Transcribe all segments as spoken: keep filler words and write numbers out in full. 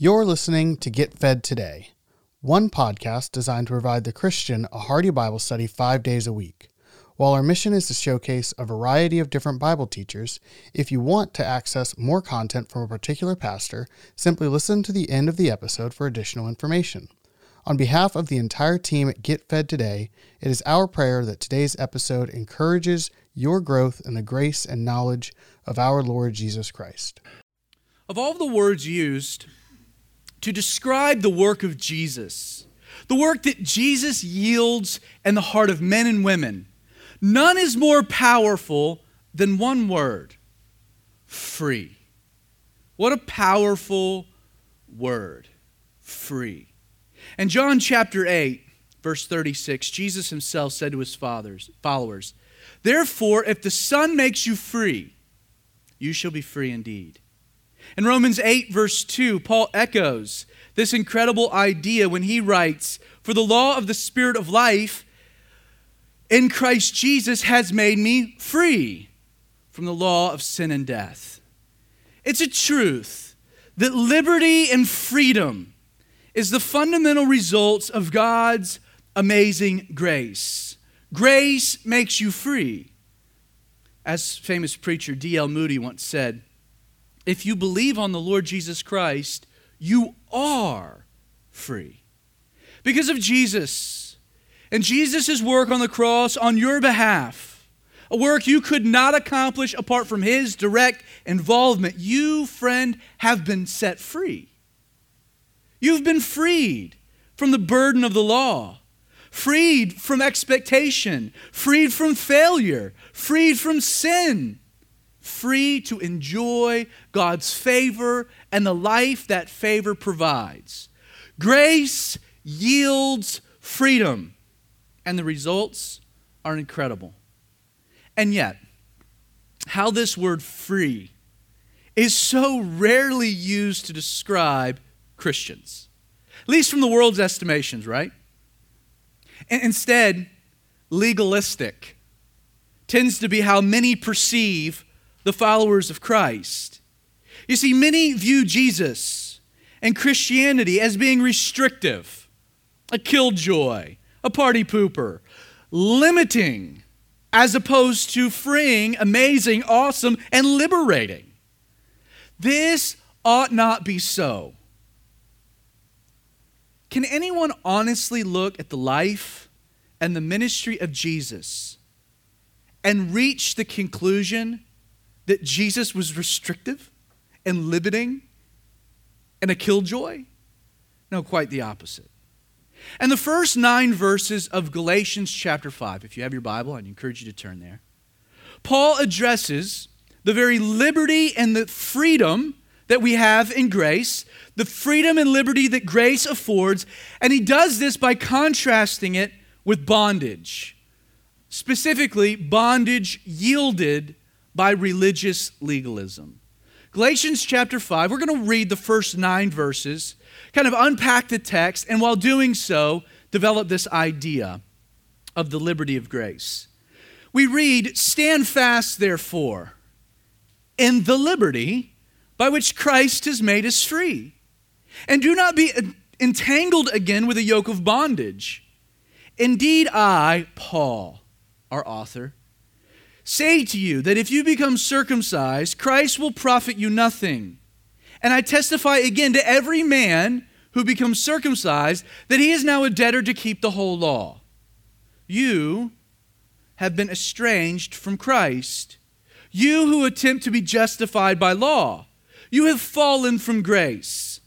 You're listening to Get Fed Today, one podcast designed to provide the Christian a hearty Bible study five days a week. While our mission is to showcase a variety of different Bible teachers, if you want to access more content from a particular pastor, simply listen to the end of the episode for additional information. On behalf of the entire team at Get Fed Today, it is our prayer that today's episode encourages your growth in the grace and knowledge of our Lord Jesus Christ. Of all the words used to describe the work of Jesus, the work that Jesus yields in the heart of men and women, none is more powerful than one word: free. What a powerful word, free. In John chapter eight, verse thirty-six, Jesus himself said to his fathers, followers, "Therefore, if the Son makes you free, you shall be free indeed." In Romans eight, verse two, Paul echoes this incredible idea when he writes, "For the law of the Spirit of life in Christ Jesus has made me free from the law of sin and death." It's a truth that liberty and freedom is the fundamental results of God's amazing grace. Grace makes you free. As famous preacher D L Moody once said, "If you believe on the Lord Jesus Christ, you are free." Because of Jesus and Jesus' work on the cross on your behalf, a work you could not accomplish apart from his direct involvement, you, friend, have been set free. You've been freed from the burden of the law, freed from expectation, freed from failure, freed from sin, free to enjoy God's favor and the life that favor provides. Grace yields freedom, and the results are incredible. And yet, how this word free is so rarely used to describe Christians, at least from the world's estimations, right? And instead, legalistic tends to be how many perceive the followers of Christ. You see, many view Jesus and Christianity as being restrictive, a killjoy, a party pooper, limiting as opposed to freeing, amazing, awesome, and liberating. This ought not be so. Can anyone honestly look at the life and the ministry of Jesus and reach the conclusion that Jesus was restrictive and limiting and a killjoy? No, quite the opposite. And the first nine verses of Galatians chapter five, if you have your Bible, I'd encourage you to turn there. Paul addresses the very liberty and the freedom that we have in grace, the freedom and liberty that grace affords, and he does this by contrasting it with bondage, specifically bondage yielded by religious legalism. Galatians chapter five, we're going to read the first nine verses, kind of unpack the text, and while doing so, develop this idea of the liberty of grace. We read, "Stand fast, therefore, in the liberty by which Christ has made us free, and do not be entangled again with a yoke of bondage. Indeed, I, Paul," our author, "say to you that if you become circumcised, Christ will profit you nothing. And I testify again to every man who becomes circumcised that he is now a debtor to keep the whole law. You have been estranged from Christ, you who attempt to be justified by law. You have fallen from grace.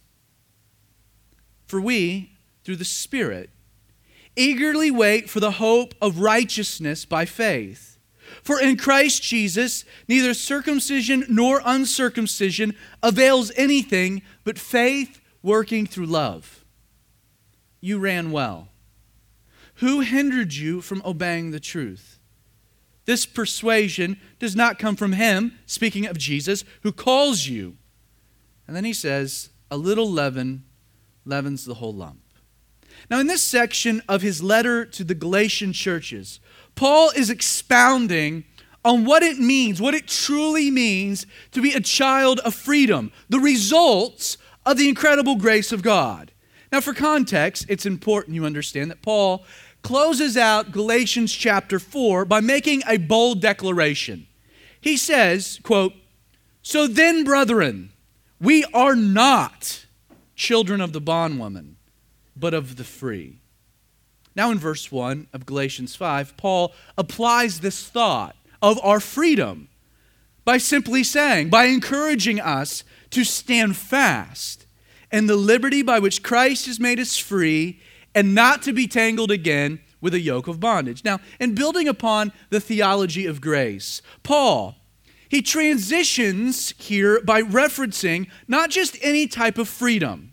For we, through the Spirit, eagerly wait for the hope of righteousness by faith. For in Christ Jesus, neither circumcision nor uncircumcision avails anything but faith working through love. You ran well. Who hindered you from obeying the truth? This persuasion does not come from him," speaking of Jesus, "who calls you." And then he says, "A little leaven leavens the whole lump." Now, in this section of his letter to the Galatian churches, Paul is expounding on what it means, what it truly means to be a child of freedom, the results of the incredible grace of God. Now, for context, it's important you understand that Paul closes out Galatians chapter four by making a bold declaration. He says, quote, "So then, brethren, we are not children of the bondwoman, but of the free." Now in verse one of Galatians five, Paul applies this thought of our freedom by simply saying, by encouraging us to stand fast in the liberty by which Christ has made us free and not to be tangled again with a yoke of bondage. Now, in building upon the theology of grace, Paul, he transitions here by referencing not just any type of freedom.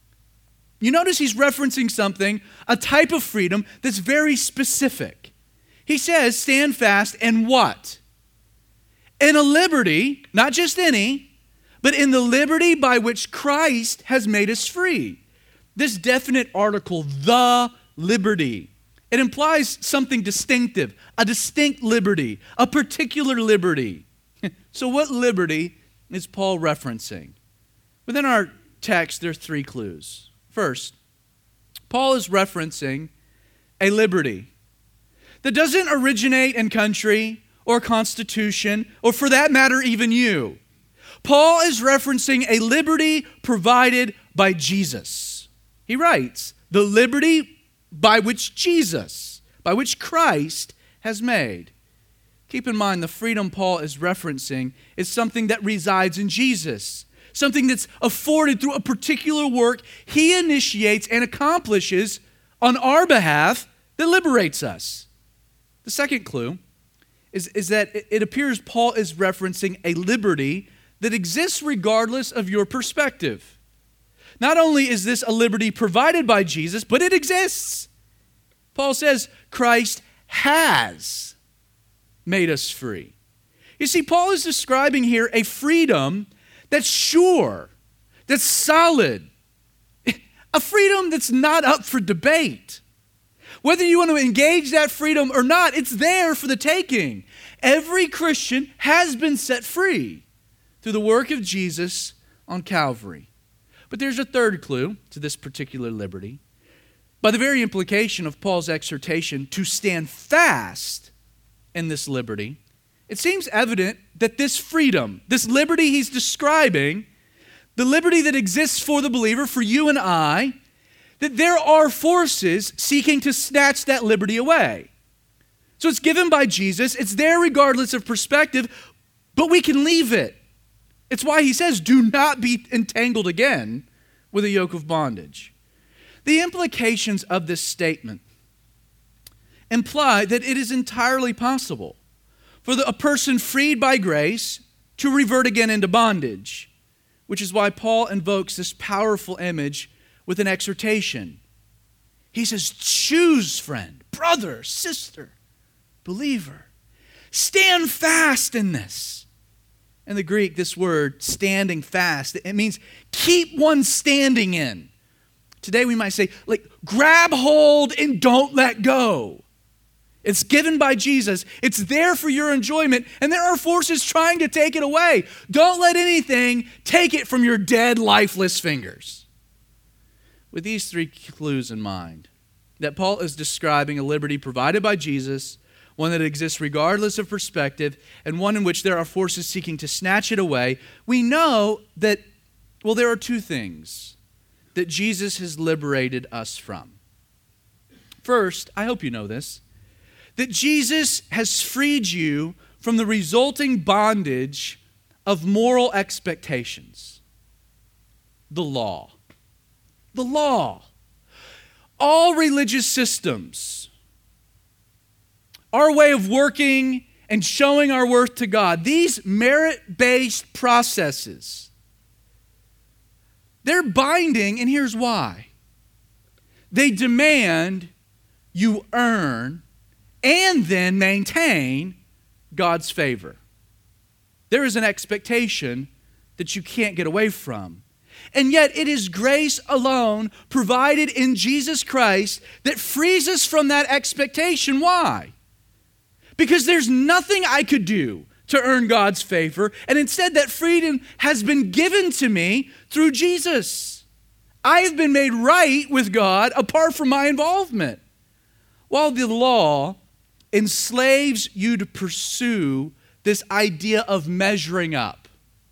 You notice he's referencing something, a type of freedom that's very specific. He says, stand fast in what? In a liberty, not just any, but in the liberty by which Christ has made us free. This definite article, the liberty, it implies something distinctive, a distinct liberty, a particular liberty. So what liberty is Paul referencing? Within our text, there are three clues. First, Paul is referencing a liberty that doesn't originate in country or constitution, or for that matter, even you. Paul is referencing a liberty provided by Jesus. He writes, the liberty by which Jesus, by which Christ has made. Keep in mind, the freedom Paul is referencing is something that resides in Jesus, something that's afforded through a particular work he initiates and accomplishes on our behalf that liberates us. The second clue is, is that it appears Paul is referencing a liberty that exists regardless of your perspective. Not only is this a liberty provided by Jesus, but it exists. Paul says Christ has made us free. You see, Paul is describing here a freedom that's sure, that's solid, a freedom that's not up for debate. Whether you want to engage that freedom or not, it's there for the taking. Every Christian has been set free through the work of Jesus on Calvary. But there's a third clue to this particular liberty. By the very implication of Paul's exhortation to stand fast in this liberty, it seems evident that this freedom, this liberty he's describing, the liberty that exists for the believer, for you and I, that there are forces seeking to snatch that liberty away. So it's given by Jesus, it's there regardless of perspective, but we can leave it. It's why he says, do not be entangled again with a yoke of bondage. The implications of this statement imply that it is entirely possible for the, a person freed by grace to revert again into bondage, which is why Paul invokes this powerful image with an exhortation. He says, choose, friend, brother, sister, believer. Stand fast in this. In the Greek, this word, standing fast, it means keep one standing in. Today we might say, like, grab hold and don't let go. It's given by Jesus. It's there for your enjoyment, and there are forces trying to take it away. Don't let anything take it from your dead, lifeless fingers. With these three clues in mind, that Paul is describing a liberty provided by Jesus, one that exists regardless of perspective, and one in which there are forces seeking to snatch it away, we know that, well, there are two things that Jesus has liberated us from. First, I hope you know this, that Jesus has freed you from the resulting bondage of moral expectations. The law. The law. All religious systems, our way of working and showing our worth to God, these merit-based processes, they're binding, and here's why. They demand you earn and then maintain God's favor. There is an expectation that you can't get away from. And yet it is grace alone provided in Jesus Christ that frees us from that expectation. Why? Because there's nothing I could do to earn God's favor, and instead that freedom has been given to me through Jesus. I have been made right with God apart from my involvement. While the law enslaves you to pursue this idea of measuring up,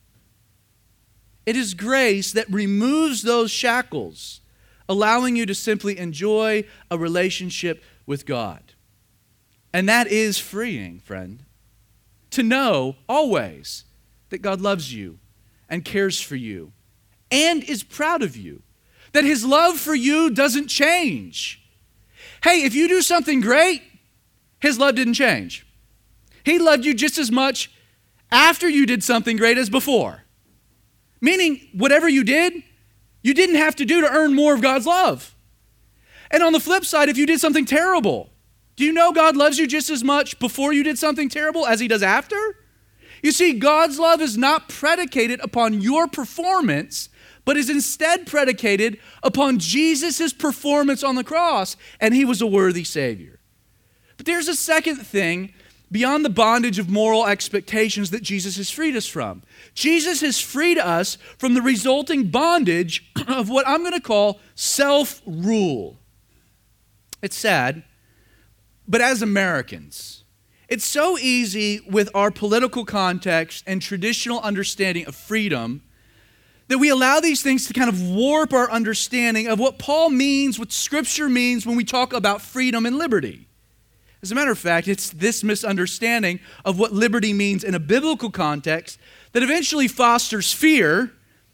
it is grace that removes those shackles, allowing you to simply enjoy a relationship with God. And that is freeing, friend, to know always that God loves you and cares for you and is proud of you, that his love for you doesn't change. Hey, if you do something great, his love didn't change. He loved you just as much after you did something great as before. Meaning, whatever you did, you didn't have to do to earn more of God's love. And on the flip side, if you did something terrible, do you know God loves you just as much before you did something terrible as he does after? You see, God's love is not predicated upon your performance, but is instead predicated upon Jesus' performance on the cross, and he was a worthy Savior. But there's a second thing beyond the bondage of moral expectations that Jesus has freed us from. Jesus has freed us from the resulting bondage of what I'm going to call self-rule. It's sad, but as Americans, it's so easy with our political context and traditional understanding of freedom that we allow these things to kind of warp our understanding of what Paul means, what Scripture means when we talk about freedom and liberty. As a matter of fact, it's this misunderstanding of what liberty means in a biblical context that eventually fosters fear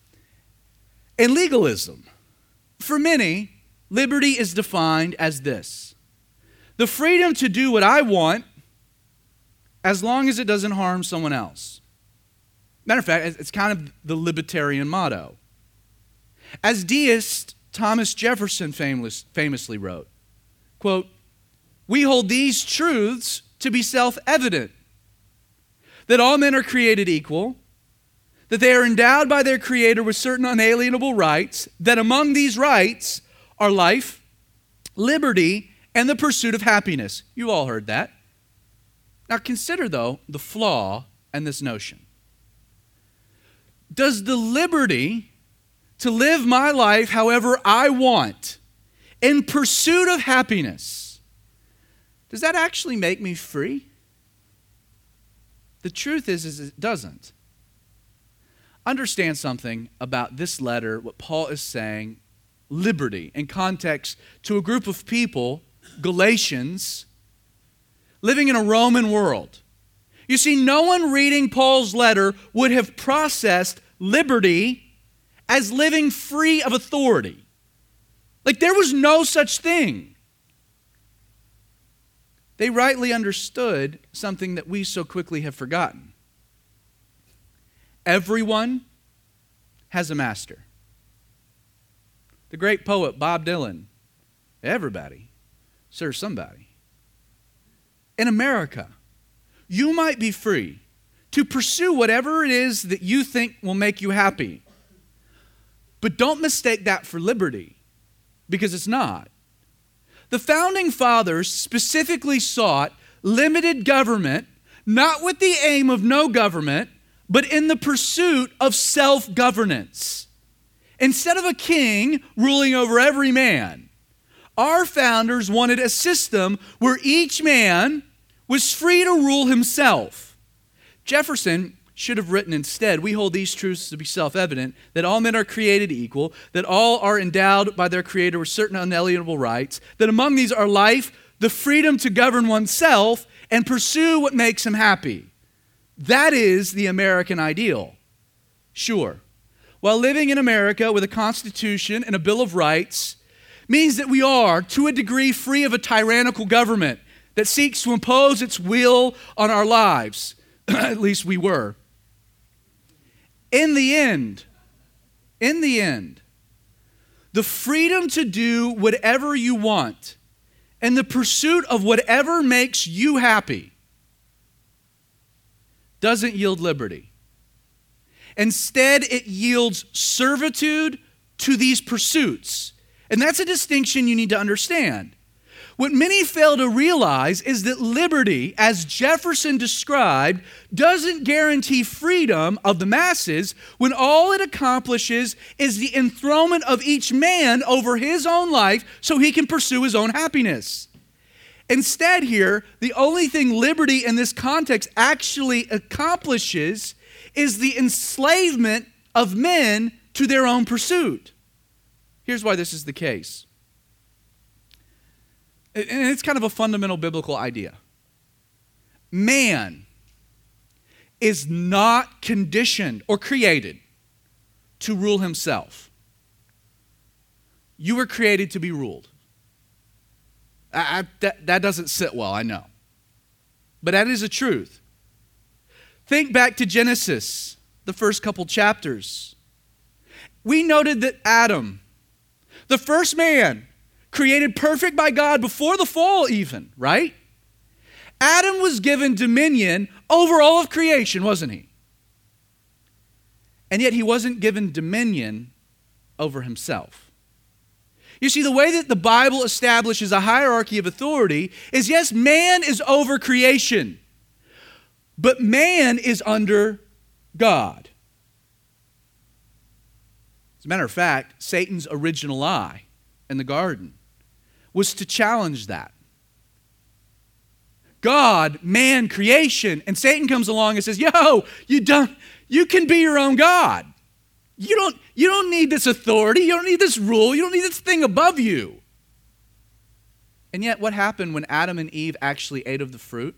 and legalism. For many, liberty is defined as this: the freedom to do what I want as long as it doesn't harm someone else. Matter of fact, it's kind of the libertarian motto. As deist Thomas Jefferson famous, famously wrote, quote, "We hold these truths to be self-evident, that all men are created equal, that they are endowed by their Creator with certain unalienable rights, that among these rights are life, liberty, and the pursuit of happiness." You all heard that. Now consider, though, the flaw in this notion. Does the liberty to live my life however I want in pursuit of happiness, does that actually make me free? The truth is, is it doesn't. Understand something about this letter, what Paul is saying, liberty, in context to a group of people, Galatians, living in a Roman world. You see, no one reading Paul's letter would have processed liberty as living free of authority. Like there was no such thing. They rightly understood something that we so quickly have forgotten. Everyone has a master. The great poet Bob Dylan, everybody serves somebody. In America, you might be free to pursue whatever it is that you think will make you happy. But don't mistake that for liberty, because it's not. The founding fathers specifically sought limited government, not with the aim of no government, but in the pursuit of self-governance. Instead of a king ruling over every man, our founders wanted a system where each man was free to rule himself. Jefferson should have written instead, "We hold these truths to be self-evident, that all men are created equal, that all are endowed by their Creator with certain unalienable rights, that among these are life, the freedom to govern oneself, and pursue what makes him happy." That is the American ideal. Sure, while living in America with a Constitution and a Bill of Rights means that we are, to a degree, free of a tyrannical government that seeks to impose its will on our lives. At least we were. In the end, in the end, the freedom to do whatever you want and the pursuit of whatever makes you happy doesn't yield liberty. Instead, it yields servitude to these pursuits. And that's a distinction you need to understand. What many fail to realize is that liberty, as Jefferson described, doesn't guarantee freedom of the masses when all it accomplishes is the enthronement of each man over his own life so he can pursue his own happiness. Instead here, the only thing liberty in this context actually accomplishes is the enslavement of men to their own pursuit. Here's why this is the case. And it's kind of a fundamental biblical idea. Man is not conditioned or created to rule himself. You were created to be ruled. I, I, that, that doesn't sit well, I know. But that is a truth. Think back to Genesis, the first couple chapters. We noted that Adam, the first man, created perfect by God before the fall even, right? Adam was given dominion over all of creation, wasn't he? And yet he wasn't given dominion over himself. You see, the way that the Bible establishes a hierarchy of authority is, yes, man is over creation, but man is under God. As a matter of fact, Satan's original lie in the garden was to challenge that. God, man, creation, and Satan comes along and says, yo, you don't, you can be your own God. You don't, you don't need this authority. You don't need this rule. You don't need this thing above you. And yet, what happened when Adam and Eve actually ate of the fruit?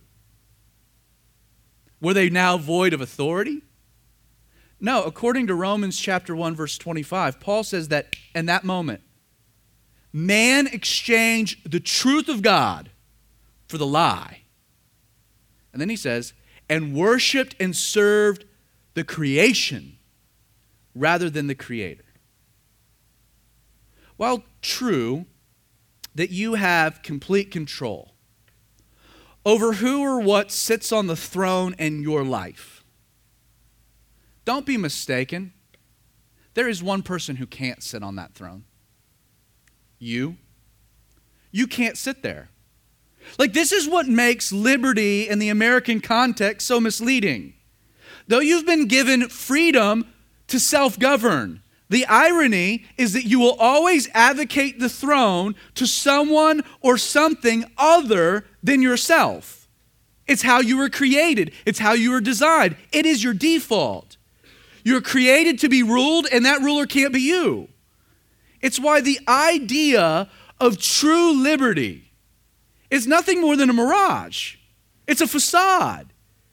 Were they now void of authority? No, according to Romans chapter one, verse twenty-five, Paul says that in that moment, man exchanged the truth of God for the lie. And then he says, and worshiped and served the creation rather than the Creator. While true that you have complete control over who or what sits on the throne in your life, don't be mistaken. There is one person who can't sit on that throne. You. You can't sit there. Like, this is what makes liberty in the American context so misleading. Though you've been given freedom to self-govern, the irony is that you will always advocate the throne to someone or something other than yourself. It's how you were created. It's how you were designed. It is your default. You're created to be ruled, and that ruler can't be you. It's why the idea of true liberty is nothing more than a mirage. It's a facade.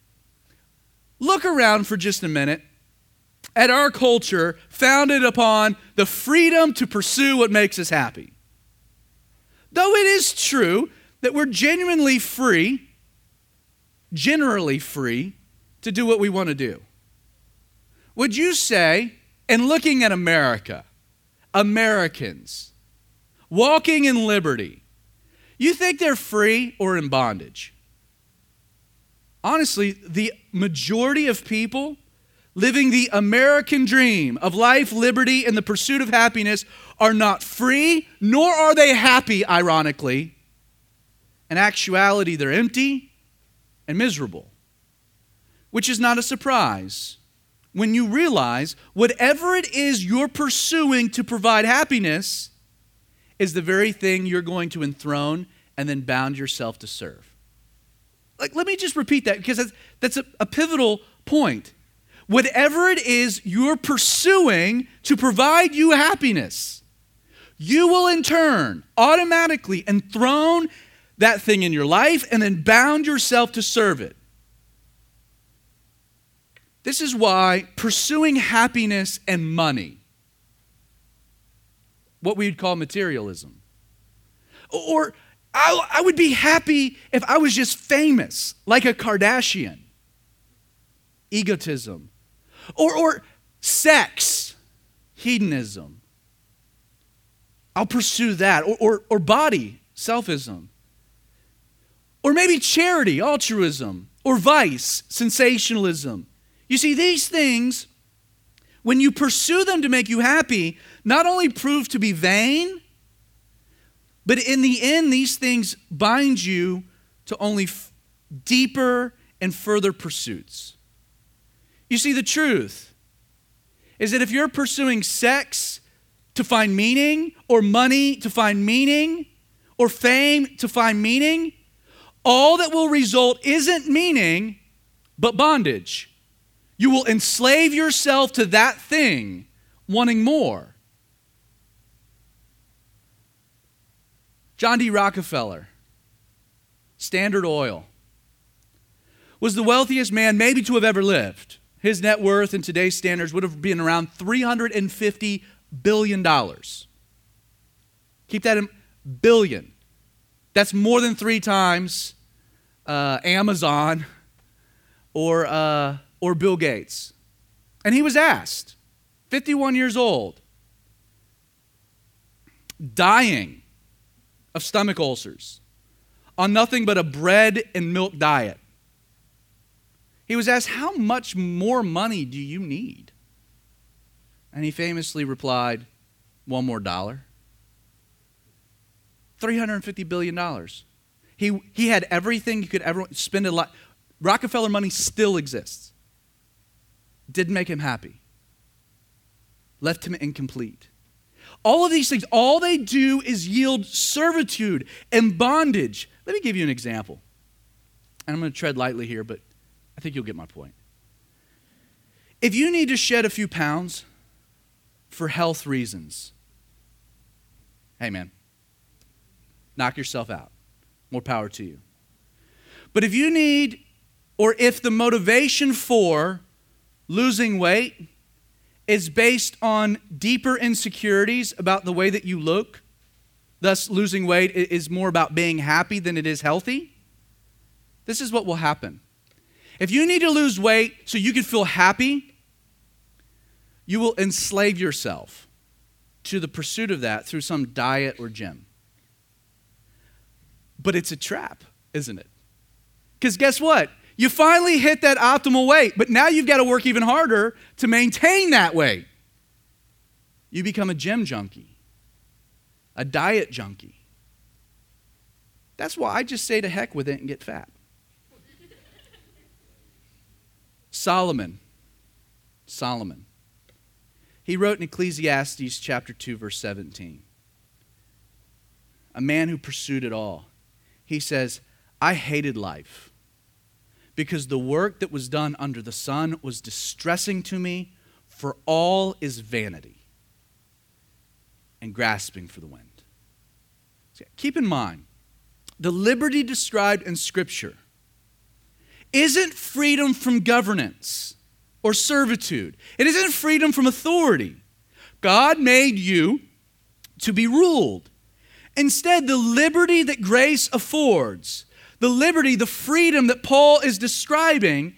Look around for just a minute at our culture founded upon the freedom to pursue what makes us happy. Though it is true that we're genuinely free, generally free, to do what we want to do, would you say, in looking at America, Americans walking in liberty, you think they're free or in bondage? Honestly, the majority of people living the American dream of life, liberty, and the pursuit of happiness are not free, nor are they happy, ironically. In actuality, they're empty and miserable, which is not a surprise when you realize whatever it is you're pursuing to provide happiness is the very thing you're going to enthrone and then bound yourself to serve. Like, let me just repeat that, because that's, that's a, a pivotal point. Whatever it is you're pursuing to provide you happiness, you will in turn automatically enthrone that thing in your life and then bound yourself to serve it. This is why pursuing happiness and money, what we'd call materialism, or I, I would be happy if I was just famous, like a Kardashian, egotism, or, or sex, hedonism. I'll pursue that, or, or, or body, selfism, or maybe charity, altruism, or vice, sensationalism. You see, these things, when you pursue them to make you happy, not only prove to be vain, But in the end, these things bind you to only f- deeper and further pursuits. You see, the truth is that if you're pursuing sex to find meaning, or money to find meaning, or fame to find meaning, all that will result isn't meaning, but bondage. You will enslave yourself to that thing, wanting more. John D. Rockefeller, Standard Oil, was the wealthiest man maybe to have ever lived. His net worth in today's standards would have been around three hundred fifty billion dollars. Keep that in billion. That's more than three times uh, Amazon or, uh, or Bill Gates. And he was asked, fifty-one years old, dying of stomach ulcers, on nothing but a bread and milk diet. He was asked, how much more money do you need? And he famously replied, one more dollar. three hundred fifty billion dollars. He, he had everything you could ever spend a lot. Rockefeller money still exists. Didn't make him happy. Left him incomplete. All of these things, all they do is yield servitude and bondage. Let me give you an example. And I'm going to tread lightly here, but I think you'll get my point. If you need to shed a few pounds for health reasons, hey man, knock yourself out. More power to you. But if you need, or if the motivation for losing weight is based on deeper insecurities about the way that you look, thus losing weight is more about being happy than it is healthy, this is what will happen. If you need to lose weight so you can feel happy, you will enslave yourself to the pursuit of that through some diet or gym. But it's a trap, isn't it? Because guess what? You finally hit that optimal weight, but now you've got to work even harder to maintain that weight. You become a gym junkie, a diet junkie. That's why I just say to heck with it and get fat. Solomon, Solomon, he wrote in Ecclesiastes chapter two, verse seventeen, a man who pursued it all. He says, I hated life because the work that was done under the sun was distressing to me, for all is vanity and grasping for the wind. So keep in mind, the liberty described in Scripture isn't freedom from governance or servitude. It isn't freedom from authority. God made you to be ruled. Instead, the liberty that grace affords, the liberty, the freedom that Paul is describing,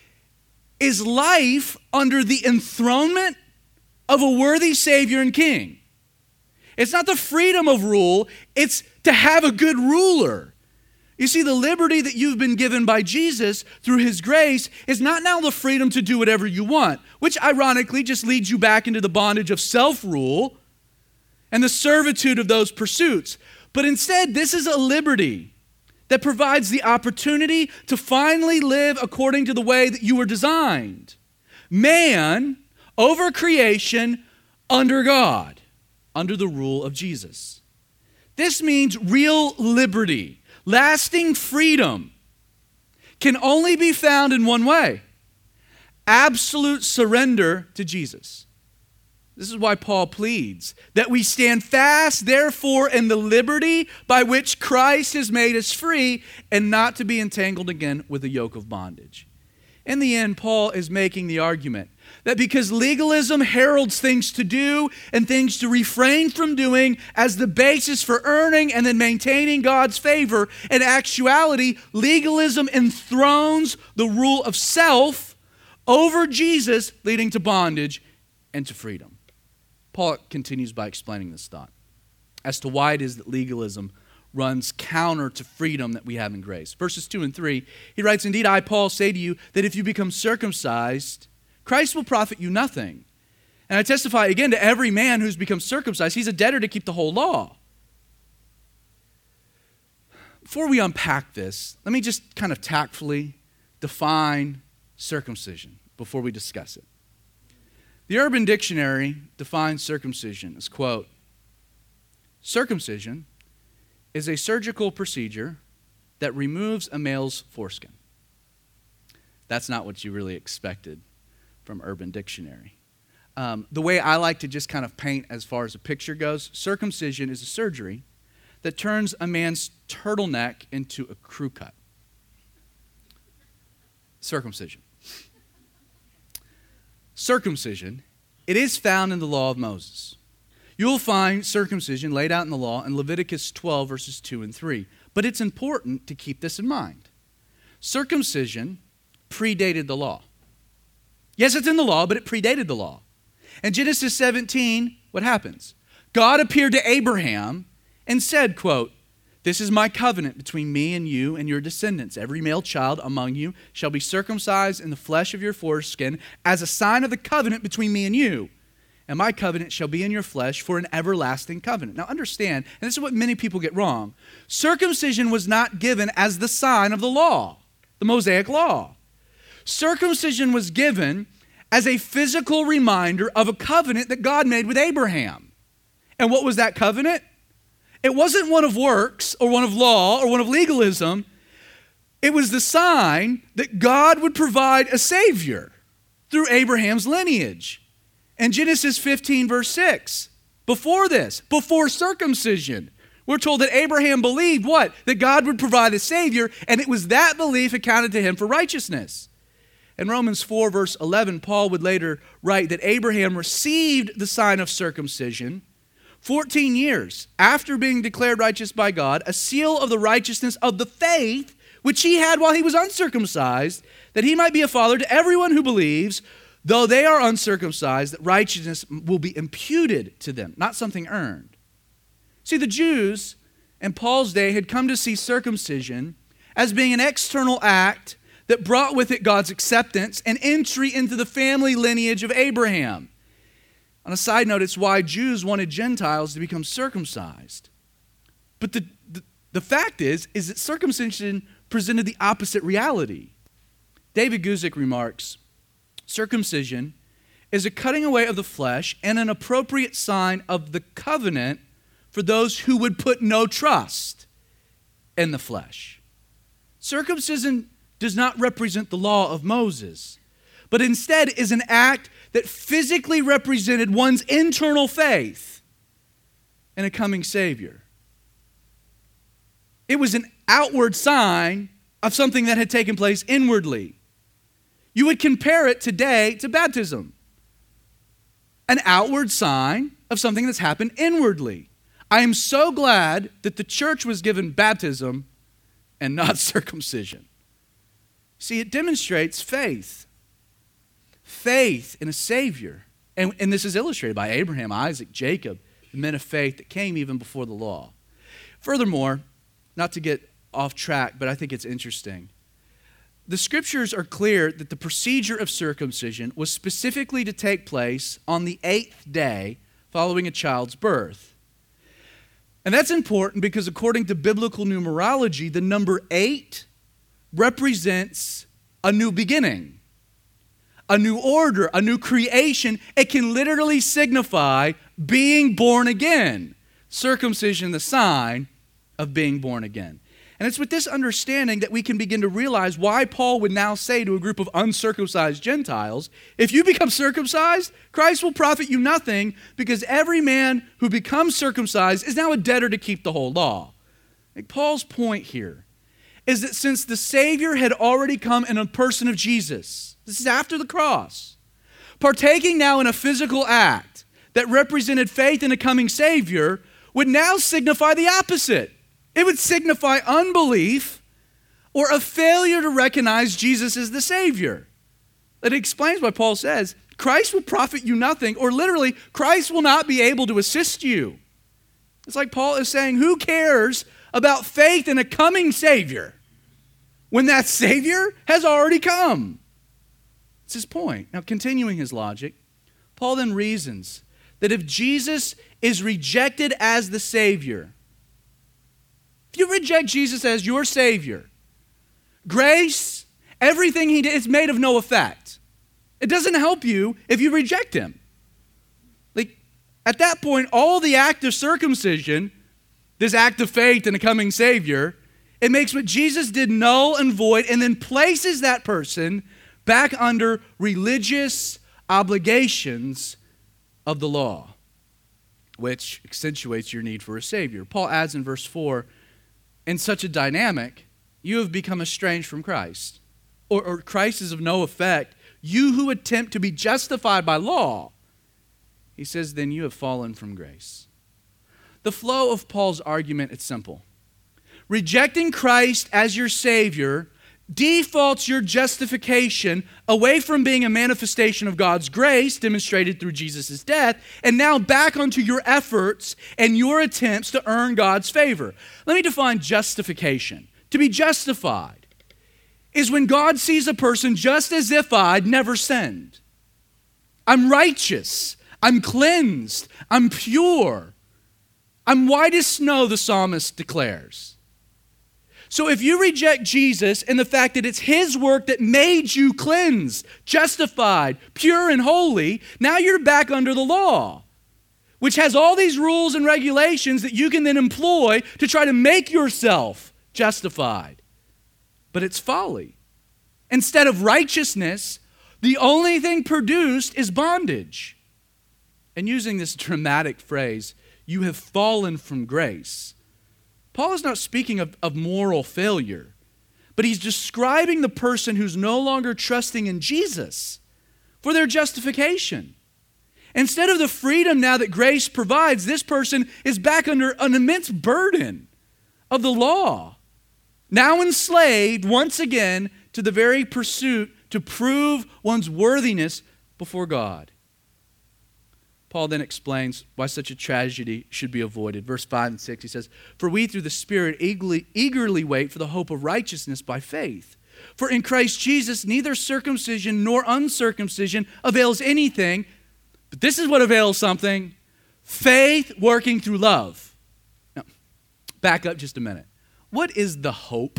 is life under the enthronement of a worthy Savior and King. It's not the freedom of rule, it's to have a good ruler. You see, the liberty that you've been given by Jesus through His grace is not now the freedom to do whatever you want, which ironically just leads you back into the bondage of self-rule and the servitude of those pursuits. But instead, this is a liberty that provides the opportunity to finally live according to the way that you were designed. Man over creation under God, under the rule of Jesus. This means real liberty. Lasting freedom can only be found in one way: absolute surrender to Jesus. This is why Paul pleads that we stand fast, therefore, in the liberty by which Christ has made us free, and not to be entangled again with the yoke of bondage. In the end, Paul is making the argument that because legalism heralds things to do and things to refrain from doing as the basis for earning and then maintaining God's favor, in actuality, legalism enthrones the rule of self over Jesus, leading to bondage and to freedom. Paul continues by explaining this thought as to why it is that legalism runs counter to freedom that we have in grace. Verses two and three, he writes, "Indeed, I, Paul, say to you that if you become circumcised, Christ will profit you nothing. And I testify again to every man who's become circumcised, he's a debtor to keep the whole law. before we unpack this, let me just kind of tactfully define circumcision before we discuss it. The Urban Dictionary defines circumcision as, quote, circumcision is a surgical procedure that removes a male's foreskin. That's not what you really expected from Urban Dictionary. Um, the way I like to just kind of paint as far as a picture goes, circumcision is a surgery that turns a man's turtleneck into a crew cut. Circumcision. Circumcision, it is found in the law of Moses. You will find circumcision laid out in the law in Leviticus twelve, verses two and three. But it's important to keep this in mind. Circumcision predated the law. Yes, it's in the law, but it predated the law. In Genesis seventeen, what happens? God appeared to Abraham and said, quote, this is my covenant between me and you and your descendants. Every male child among you shall be circumcised in the flesh of your foreskin as a sign of the covenant between me and you. And my covenant shall be in your flesh for an everlasting covenant. Now understand, and this is what many people get wrong, circumcision was not given as the sign of the law, the Mosaic law. Circumcision was given as a physical reminder of a covenant that God made with Abraham. And what was that covenant? It wasn't one of works or one of law or one of legalism. It was the sign that God would provide a Savior through Abraham's lineage. In Genesis fifteen, verse six, before this, before circumcision, we're told that Abraham believed what? That God would provide a Savior, and it was that belief accounted to him for righteousness. In Romans four, verse eleven, Paul would later write that Abraham received the sign of circumcision fourteen years after being declared righteous by God, a seal of the righteousness of the faith which he had while he was uncircumcised, that he might be a father to everyone who believes, though they are uncircumcised, that righteousness will be imputed to them, not something earned. See, the Jews in Paul's day had come to see circumcision as being an external act that brought with it God's acceptance and entry into the family lineage of Abraham. On a side note, it's why Jews wanted Gentiles to become circumcised. But the, the, the fact is, is that circumcision presented the opposite reality. David Guzik remarks, circumcision is a cutting away of the flesh and an appropriate sign of the covenant for those who would put no trust in the flesh. Circumcision does not represent the law of Moses, but instead is an act that physically represented one's internal faith in a coming Savior. It was an outward sign of something that had taken place inwardly. You would compare it today to baptism. An outward sign of something that's happened inwardly. I am so glad that the church was given baptism and not circumcision. See, it demonstrates faith. Faith in a Savior. And, and this is illustrated by Abraham, Isaac, Jacob, the men of faith that came even before the law. Furthermore, not to get off track, but I think it's interesting. The scriptures are clear that the procedure of circumcision was specifically to take place on the eighth day following a child's birth. And that's important because according to biblical numerology, the number eight represents a new beginning, a new order, a new creation. It can literally signify being born again. Circumcision, the sign of being born again. And it's with this understanding that we can begin to realize why Paul would now say to a group of uncircumcised Gentiles, if you become circumcised, Christ will profit you nothing, because every man who becomes circumcised is now a debtor to keep the whole law. Like Paul's point here is that since the Savior had already come in a person of Jesus, this is after the cross, partaking now in a physical act that represented faith in a coming Savior would now signify the opposite. It would signify unbelief or a failure to recognize Jesus as the Savior. That explains why Paul says, Christ will profit you nothing, or literally, Christ will not be able to assist you. It's like Paul is saying, who cares about faith in a coming Savior when that Savior has already come? It's his point. Now, continuing his logic, Paul then reasons that if Jesus is rejected as the Savior, if you reject Jesus as your Savior, grace, everything he did, it's made of no effect. It doesn't help you if you reject him. Like, at that point, all the act of circumcision, this act of faith in a coming Savior, it makes what Jesus did null and void and then places that person back under religious obligations of the law, which accentuates your need for a Savior. Paul adds in verse four, in such a dynamic, you have become estranged from Christ, or, or Christ is of no effect. You who attempt to be justified by law, he says, then you have fallen from grace. The flow of Paul's argument is simple. Rejecting Christ as your Savior defaults your justification away from being a manifestation of God's grace demonstrated through Jesus' death, and now back onto your efforts and your attempts to earn God's favor. Let me define justification. To be justified is when God sees a person just as if I'd never sinned. I'm righteous. I'm cleansed. I'm pure. I'm white as snow, the psalmist declares. So if you reject Jesus and the fact that it's his work that made you cleansed, justified, pure and holy, now you're back under the law, which has all these rules and regulations that you can then employ to try to make yourself justified. But it's folly. Instead of righteousness, the only thing produced is bondage. And using this dramatic phrase, you have fallen from grace, Paul is not speaking of, of moral failure, but he's describing the person who's no longer trusting in Jesus for their justification. Instead of the freedom now that grace provides, this person is back under an immense burden of the law, now enslaved once again to the very pursuit to prove one's worthiness before God. Paul then explains why such a tragedy should be avoided. Verse five and six, he says, for we through the Spirit eagerly, eagerly wait for the hope of righteousness by faith. For in Christ Jesus neither circumcision nor uncircumcision avails anything, but this is what avails something, faith working through love. Now, back up just a minute. What is the hope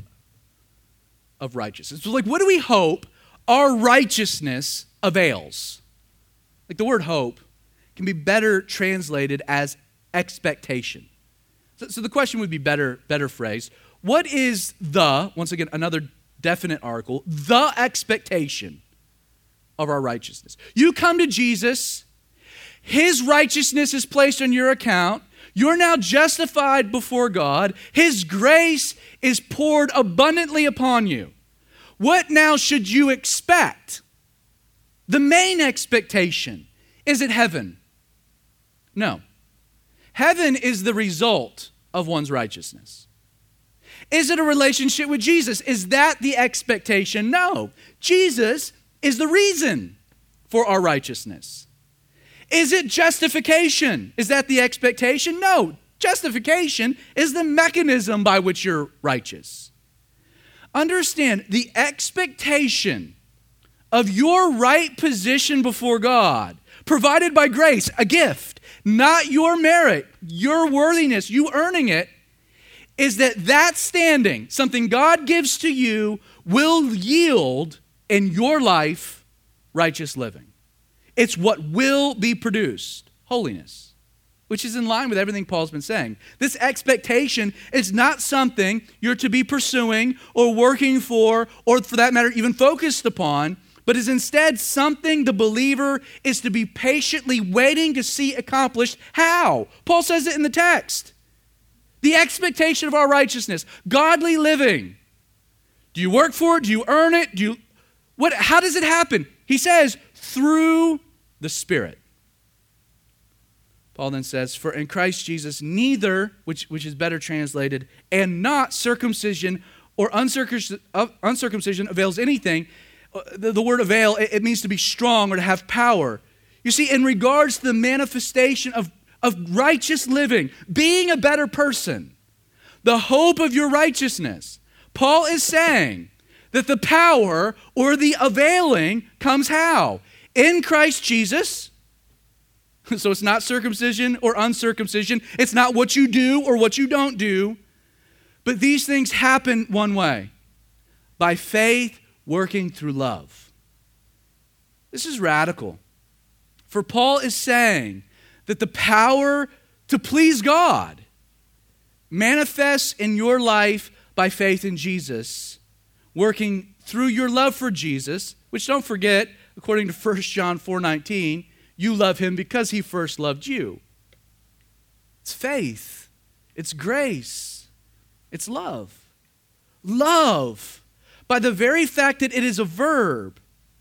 of righteousness? So like, what do we hope our righteousness avails? Like the word hope can be better translated as expectation. So, so the question would be better, better phrased. What is the, once again, another definite article, the expectation of our righteousness? You come to Jesus, his righteousness is placed on your account, you're now justified before God, his grace is poured abundantly upon you. What now should you expect? The main expectation, is it heaven? No. Heaven is the result of one's righteousness. Is it a relationship with Jesus? Is that the expectation? No. Jesus is the reason for our righteousness. Is it justification? Is that the expectation? No. Justification is the mechanism by which you're righteous. Understand, the expectation of your right position before God, provided by grace, a gift, not your merit, your worthiness, you earning it, is that that standing, something God gives to you, will yield in your life righteous living. It's what will be produced, holiness, which is in line with everything Paul's been saying. This expectation is not something you're to be pursuing or working for, or for that matter, even focused upon, but is instead something the believer is to be patiently waiting to see accomplished. How? Paul says it in the text. The expectation of our righteousness, godly living. Do you work for it? Do you earn it? Do you what how does it happen? He says, through the Spirit. Paul then says, for in Christ Jesus neither, which, which is better translated, and not circumcision or uncircumcision, uncircumcision avails anything. The, the word avail, it, it means to be strong or to have power. You see, in regards to the manifestation of, of righteous living, being a better person, the hope of your righteousness, Paul is saying that the power or the availing comes how? In Christ Jesus. So it's not circumcision or uncircumcision. It's not what you do or what you don't do. But these things happen one way, by faith working through love. This is radical. For Paul is saying that the power to please God manifests in your life by faith in Jesus, working through your love for Jesus, which, don't forget, according to First John four nineteen, you love him because he first loved you. It's faith. It's grace. It's love. Love, by the very fact that it is a verb,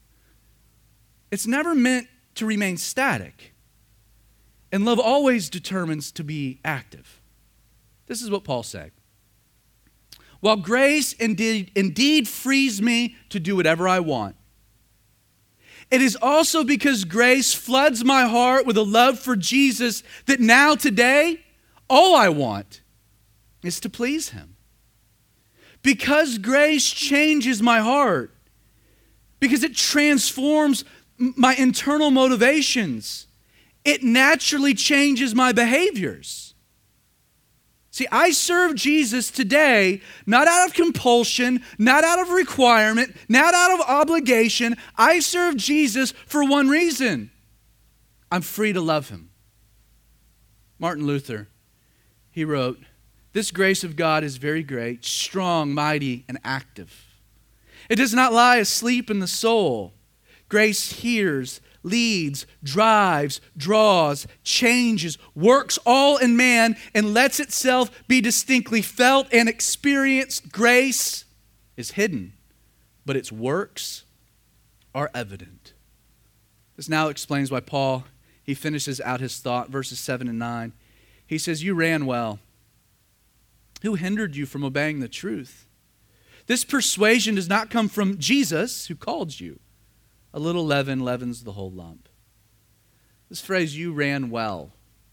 it's never meant to remain static. And love always determines to be active. This is what Paul said. While grace indeed, indeed frees me to do whatever I want, it is also because grace floods my heart with a love for Jesus that now today, all I want is to please him. Because grace changes my heart, because it transforms my internal motivations, it naturally changes my behaviors. See, I serve Jesus today not out of compulsion, not out of requirement, not out of obligation. I serve Jesus for one reason. I'm free to love him. Martin Luther, he wrote, "This grace of God is very great, strong, mighty, and active. It does not lie asleep in the soul. Grace hears, leads, drives, draws, changes, works all in man, and lets itself be distinctly felt and experienced. Grace is hidden, but its works are evident." This now explains why Paul, he finishes out his thought, verses seven and nine. He says, "You ran well. Who hindered you from obeying the truth? This persuasion does not come from Jesus, who called you. A little leaven leavens the whole lump." This phrase, "you ran well,"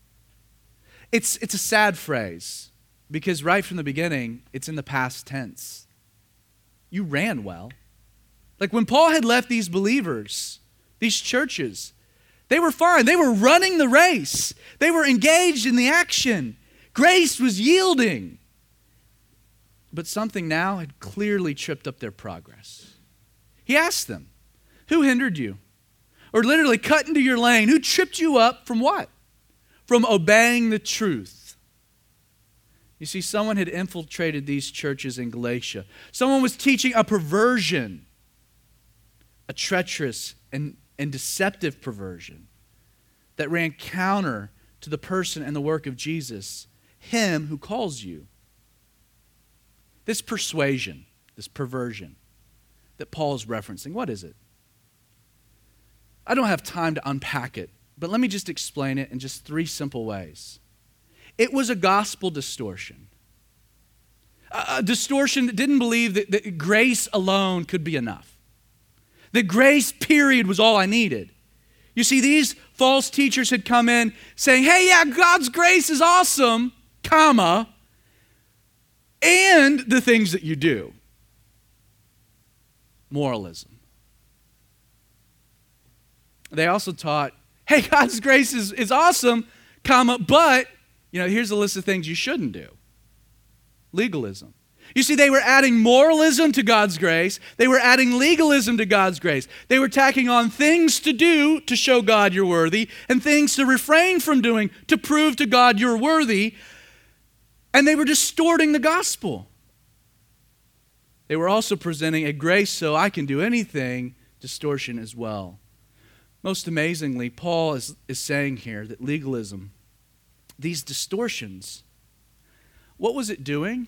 it's, it's a sad phrase because right from the beginning, it's in the past tense. You ran well. Like when Paul had left these believers, these churches, they were fine. They were running the race. They were engaged in the action. Grace was yielding. But something now had clearly tripped up their progress. He asked them, "Who hindered you?" Or literally cut into your lane. Who tripped you up from what? From obeying the truth. You see, someone had infiltrated these churches in Galatia. Someone was teaching a perversion, a treacherous and, and deceptive perversion that ran counter to the person and the work of Jesus, him who calls you. This persuasion, this perversion that Paul is referencing, what is it? I don't have time to unpack it, but let me just explain it in just three simple ways. It was a gospel distortion. A, a distortion that didn't believe that, that grace alone could be enough. That grace, period, was all I needed. You see, these false teachers had come in saying, "Hey, yeah, God's grace is awesome, comma, and the things that you do." Moralism. They also taught, "Hey, God's grace is, is awesome, comma, but, you know, here's a list of things you shouldn't do." Legalism. You see, they were adding moralism to God's grace. They were adding legalism to God's grace. They were tacking on things to do to show God you're worthy and things to refrain from doing to prove to God you're worthy. And they were distorting the gospel. They were also presenting a grace so I can do anything distortion as well. Most amazingly, Paul is, is saying here that legalism, these distortions, what was it doing?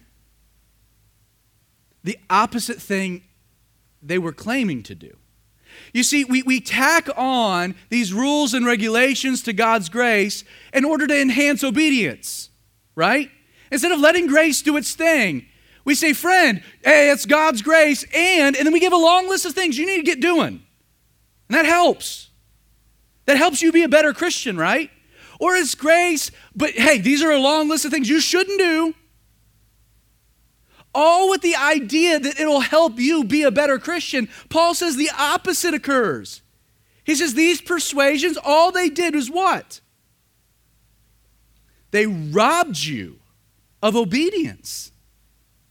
The opposite thing they were claiming to do. You see, we, we tack on these rules and regulations to God's grace in order to enhance obedience, right? Instead of letting grace do its thing, we say, "Friend, hey, it's God's grace," and, and then we give a long list of things you need to get doing. And that helps. That helps you be a better Christian, right? Or it's grace, but hey, these are a long list of things you shouldn't do. All with the idea that it'll help you be a better Christian. Paul says the opposite occurs. He says these persuasions, all they did was what? They robbed you of obedience.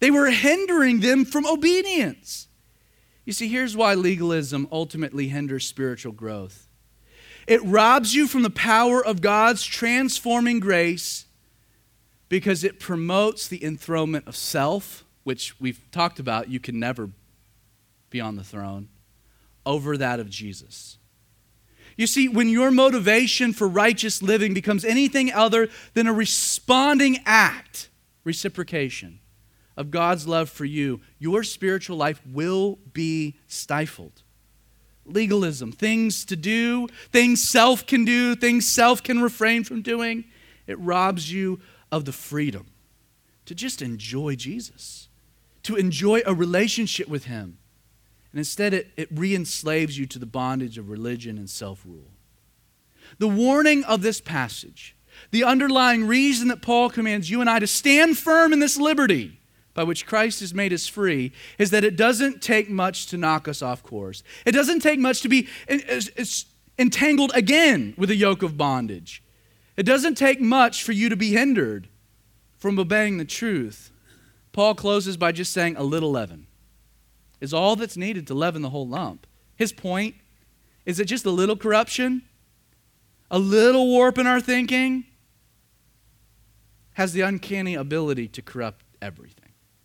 They were hindering them from obedience. You see, here's why legalism ultimately hinders spiritual growth. It robs you from the power of God's transforming grace because it promotes the enthronement of self, which we've talked about, you can never be on the throne, over that of Jesus. You see, when your motivation for righteous living becomes anything other than a responding act, reciprocation, of God's love for you, your spiritual life will be stifled. Legalism, things to do, things self can do, things self can refrain from doing, it robs you of the freedom to just enjoy Jesus, to enjoy a relationship with Him. And instead, it, it re-enslaves you to the bondage of religion and self-rule. The warning of this passage, the underlying reason that Paul commands you and I to stand firm in this liberty by which Christ has made us free, is that it doesn't take much to knock us off course. It doesn't take much to be entangled again with a yoke of bondage. It doesn't take much for you to be hindered from obeying the truth. Paul closes by just saying a little leaven is all that's needed to leaven the whole lump. His point is that just a little corruption, a little warp in our thinking, has the uncanny ability to corrupt everything.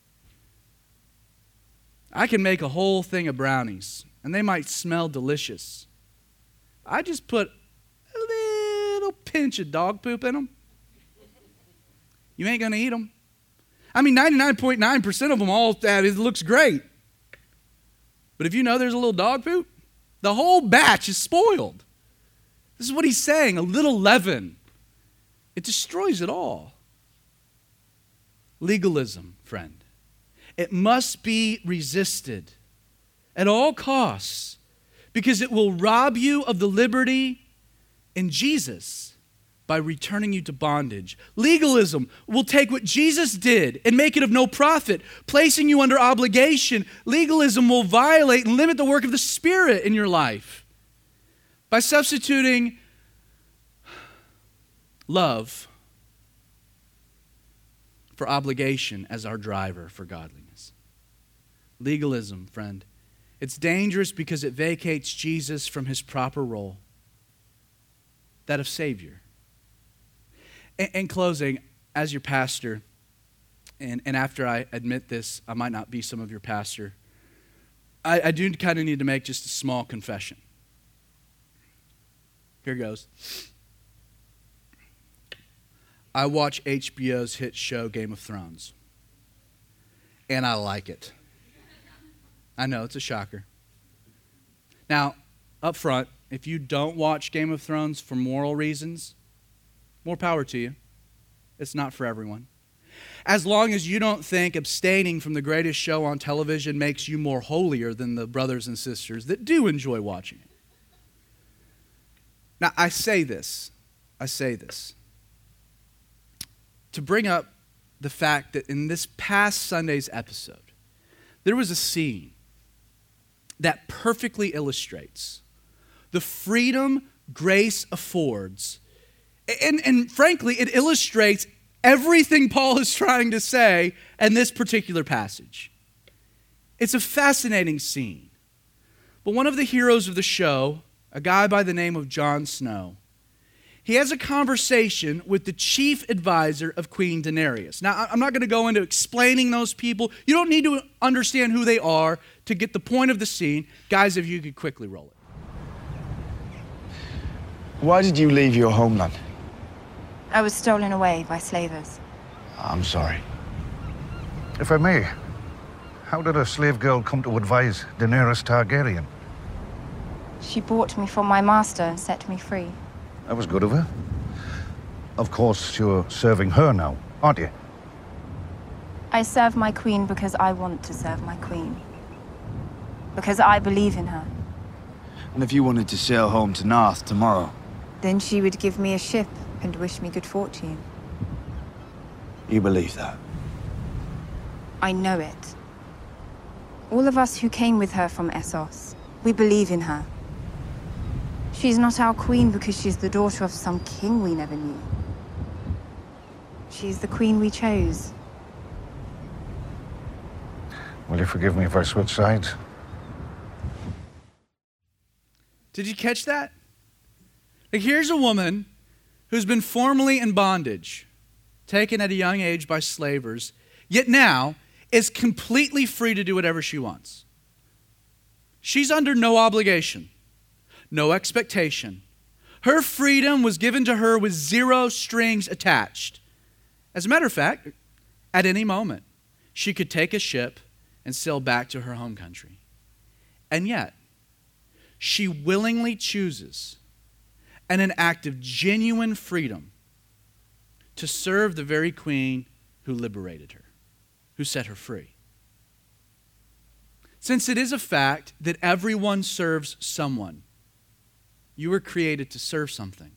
I can make a whole thing of brownies, and they might smell delicious. I just put a little pinch of dog poop in them. You ain't going to eat them. I mean, ninety-nine point nine percent of them all, that it looks great. But if you know there's a little dog poop, the whole batch is spoiled. This is what he's saying, a little leaven. It destroys it all. Legalism, friend. It must be resisted at all costs because it will rob you of the liberty in Jesus by returning you to bondage. Legalism will take what Jesus did and make it of no profit, placing you under obligation. Legalism will violate and limit the work of the Spirit in your life by substituting love for obligation as our driver for godliness. Legalism, friend, it's dangerous because it vacates Jesus from His proper role, that of Savior. In closing, as your pastor, and, and after I admit this, I might not be some of your pastor, I, I do kind of need to make just a small confession. Here goes. I watch H B O's hit show Game of Thrones, and I like it. I know, it's a shocker. Now, up front, if you don't watch Game of Thrones for moral reasons, more power to you. It's not for everyone. As long as you don't think abstaining from the greatest show on television makes you more holier than the brothers and sisters that do enjoy watching it. Now, I say this, I say this to bring up the fact that in this past Sunday's episode, there was a scene that perfectly illustrates the freedom grace affords. And, and frankly, it illustrates everything Paul is trying to say in this particular passage. It's a fascinating scene. But one of the heroes of the show, a guy by the name of Jon Snow, he has a conversation with the chief advisor of Queen Daenerys. Now, I'm not going to go into explaining those people. You don't need to understand who they are to get the point of the scene. Guys, if you could quickly roll it. Why did you leave your homeland? I was stolen away by slavers. I'm sorry. If I may, how did a slave girl come to advise Daenerys Targaryen? She bought me from my master and set me free. That was good of her. Of course, you're serving her now, aren't you? I serve my queen because I want to serve my queen. Because I believe in her. And if you wanted to sail home to Narth tomorrow? Then she would give me a ship and wish me good fortune. You believe that? I know it. All of us who came with her from Essos, we believe in her. She's not our queen because she's the daughter of some king we never knew. She's the queen we chose. Will you forgive me if I switch sides? Did you catch that? Like, here's a woman who's been formerly in bondage, taken at a young age by slavers, yet now is completely free to do whatever she wants. She's under no obligation, no expectation. Her freedom was given to her with zero strings attached. As a matter of fact, at any moment, she could take a ship and sail back to her home country. And yet, she willingly chooses, in an act of genuine freedom, to serve the very queen who liberated her, who set her free. Since it is a fact that everyone serves someone, you were created to serve something.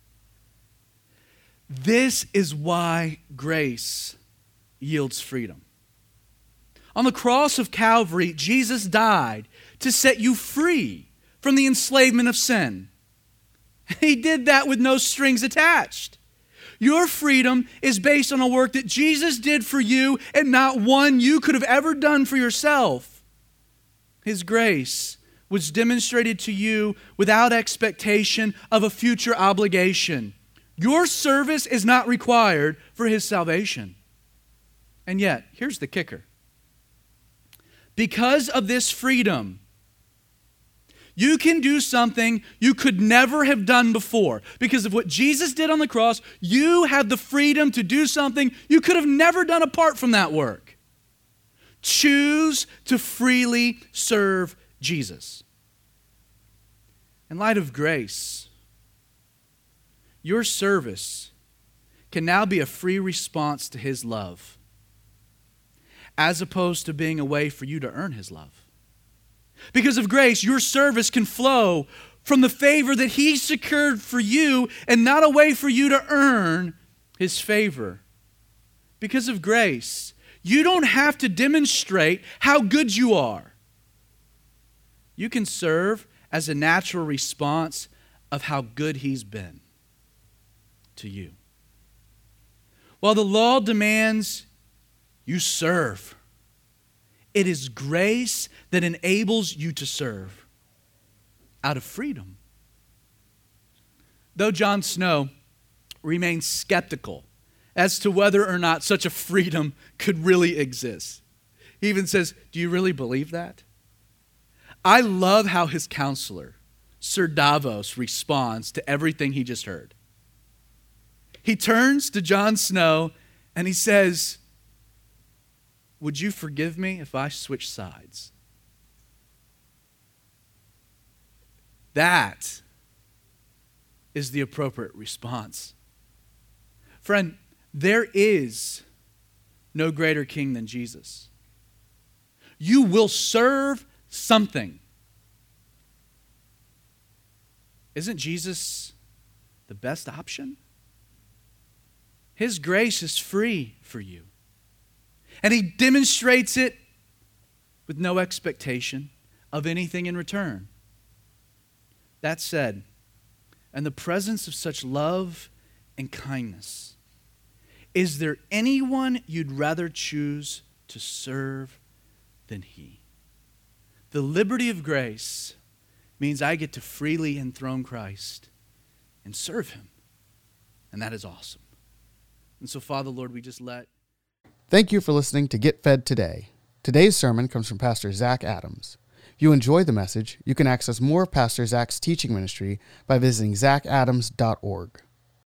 This is why grace yields freedom. On the cross of Calvary, Jesus died to set you free from the enslavement of sin. He did that with no strings attached. Your freedom is based on a work that Jesus did for you and not one you could have ever done for yourself. His grace was demonstrated to you without expectation of a future obligation. Your service is not required for His salvation. And yet, here's the kicker. Because of this freedom, you can do something you could never have done before. Because of what Jesus did on the cross, you have the freedom to do something you could have never done apart from that work. Choose to freely serve Jesus. In light of grace, your service can now be a free response to His love, as opposed to being a way for you to earn His love. Because of grace, your service can flow from the favor that He secured for you and not a way for you to earn His favor. Because of grace, you don't have to demonstrate how good you are. You can serve as a natural response of how good He's been to you. While the law demands you serve, it is grace that enables you to serve out of freedom. Though Jon Snow remains skeptical as to whether or not such a freedom could really exist, he even says, "Do you really believe that?" I love how his counselor, Sir Davos, responds to everything he just heard. He turns to Jon Snow and he says, "Would you forgive me if I switch sides?" That is the appropriate response. Friend, there is no greater king than Jesus. You will serve something. Isn't Jesus the best option? His grace is free for you. And He demonstrates it with no expectation of anything in return. That said, in the presence of such love and kindness, is there anyone you'd rather choose to serve than He? The liberty of grace means I get to freely enthrone Christ and serve Him. And that is awesome. And so, Father, Lord, we just let... Thank you for listening to Get Fed Today. Today's sermon comes from Pastor Zach Adams. If you enjoyed the message, you can access more of Pastor Zach's teaching ministry by visiting zach adams dot org.